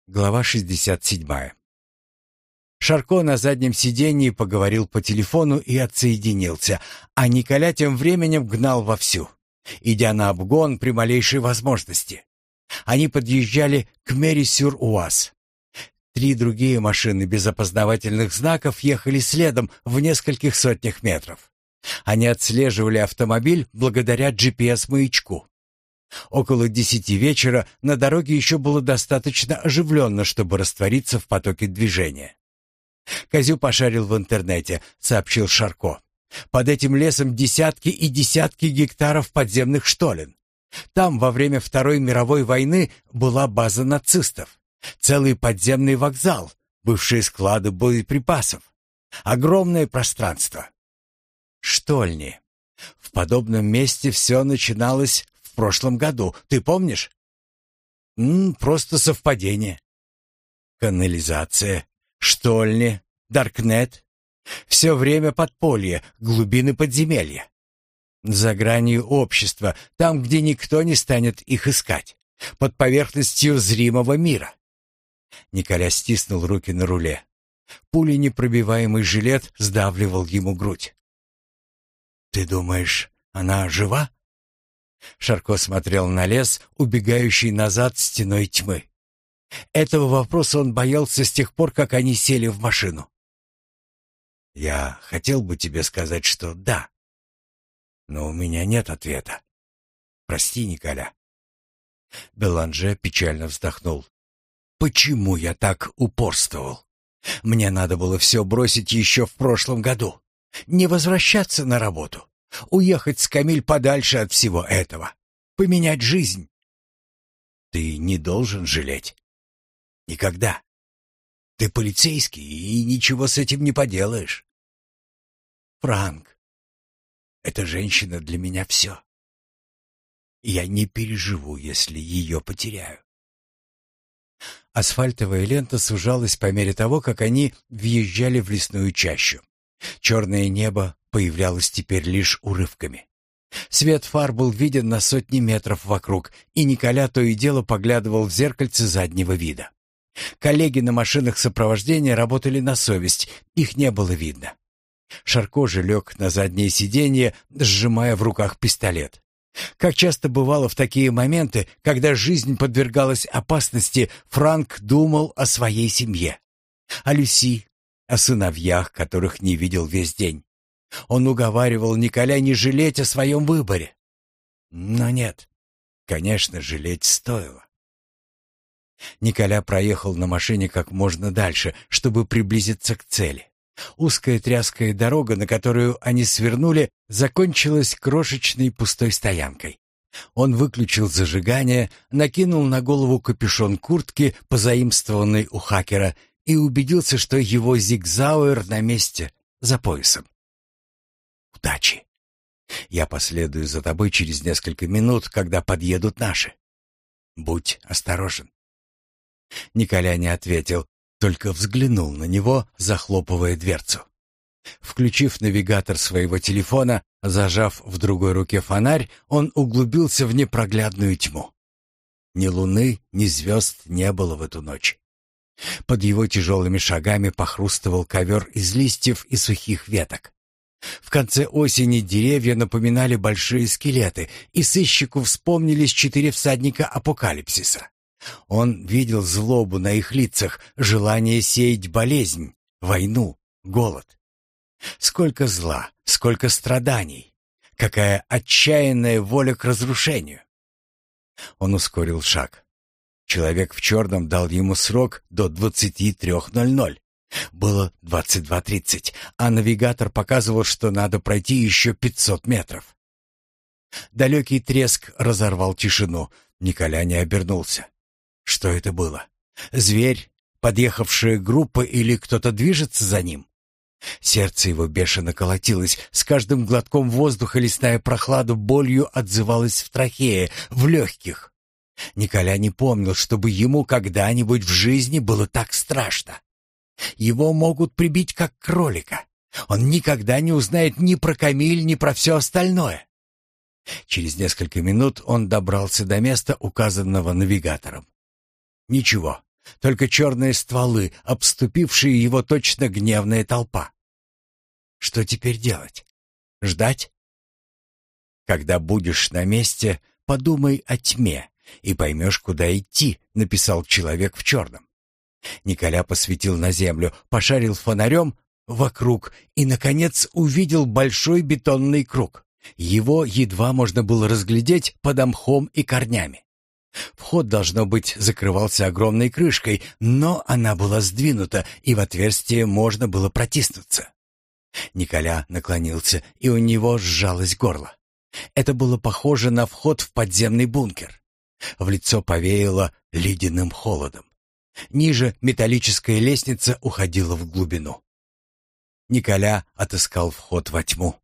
Глава 67. Шарко на заднем сиденье поговорил по телефону и отсоединился, а Николя тем временем гнал вовсю, идя на обгон при малейшей возможности. Они подъезжали к Мэри-сюр-Уаз. 3 другие машины без опознавательных знаков ехали следом в нескольких сотнях метров. Они отслеживали автомобиль благодаря GPS-маячку. Около 10 вечера на дороге еще было достаточно оживленно, чтобы раствориться в потоке движения. «Козю пошарил в интернете», — сообщил Шарко. «Под этим лесом десятки и десятки гектаров подземных штолен. Там во время Второй мировой войны была база нацистов, целый подземный вокзал, бывшие склады боеприпасов, огромное пространство. Штольни. В подобном месте все начиналось в прошлом году, ты помнишь? Просто совпадение. Канализация, штольни, даркнет. Все время подполье, глубины подземелья. За гранью общества, там, где никто не станет их искать. Под поверхностью зримого мира. Николя стиснул руки на руле. Пуленепробиваемый жилет сдавливал ему грудь. «Ты думаешь, она жива?» Шарко смотрел на лес, убегающий назад стеной тьмы. Этого вопроса он боялся с тех пор, как они сели в машину. «Я хотел бы тебе сказать, что да, но у меня нет ответа. Прости, Николя». Беланже печально вздохнул. «Почему я так упорствовал? Мне надо было все бросить еще в прошлом году. Не возвращаться на работу. Уехать с Камиль подальше от всего этого. Поменять жизнь. Ты не должен жалеть. Никогда. Ты полицейский, и ничего с этим не поделаешь. Франк, эта женщина для меня все. Я не переживу, если ее потеряю». Асфальтовая лента сужалась по мере того, как они въезжали в лесную чащу. Черное небо появлялось теперь лишь урывками. Свет фар был виден на сотни метров вокруг, и Николя то и дело поглядывал в зеркальце заднего вида. Коллеги на машинах сопровождения работали на совесть, их не было видно. Шарко же лег на заднее сиденье, сжимая в руках пистолет. Как часто бывало в такие моменты, когда жизнь подвергалась опасности, Франк думал о своей семье, о Люси, о сыновьях, которых не видел весь день. Он уговаривал Николя не жалеть о своем выборе. Но нет, конечно, жалеть стоило. Николя проехал на машине как можно дальше, чтобы приблизиться к цели. Узкая тряская дорога, на которую они свернули, закончилась крошечной пустой стоянкой. Он выключил зажигание, накинул на голову капюшон куртки, позаимствованной у хакера, и убедился, что его зигзауэр на месте, за поясом. «Удачи! Я последую за тобой через несколько минут, когда подъедут наши. Будь осторожен». Николя не ответил, только взглянул на него, захлопывая дверцу. Включив навигатор своего телефона, зажав в другой руке фонарь, он углубился в непроглядную тьму. Ни луны, ни звезд не было в эту ночь. Под его тяжелыми шагами похрустывал ковер из листьев и сухих веток. В конце осени деревья напоминали большие скелеты, и сыщику вспомнились 4 всадника апокалипсиса. Он видел злобу на их лицах, желание сеять болезнь, войну, голод. Сколько зла, сколько страданий, какая отчаянная воля к разрушению. Он ускорил шаг. Человек в черном дал ему срок до 23:00. Было 22:30, а навигатор показывал, что надо пройти еще 500 метров. Далекий треск разорвал тишину. Николя не обернулся. Что это было? Зверь, подъехавшая группа или кто-то движется за ним? Сердце его бешено колотилось. С каждым глотком воздуха лесная прохлада болью отзывалась в трахее, в легких. Николя не помнил, чтобы ему когда-нибудь в жизни было так страшно. Его могут прибить как кролика. Он никогда не узнает ни про Камиль, ни про все остальное. Через несколько минут он добрался до места, указанного навигатором. Ничего, только черные стволы, обступившие его точно гневная толпа. Что теперь делать? Ждать? «Когда будешь на месте, подумай о тьме и поймешь, куда идти», — написал человек в черном. Николя посветил на землю, пошарил фонарем вокруг и, наконец, увидел большой бетонный круг. Его едва можно было разглядеть под мхом и корнями. Вход, должно быть, закрывался огромной крышкой, но она была сдвинута, и в отверстие можно было протиснуться. Николя наклонился, и у него сжалось горло. Это было похоже на вход в подземный бункер. В лицо повеяло ледяным холодом. Ниже металлическая лестница уходила в глубину. Николя отыскал вход во тьму.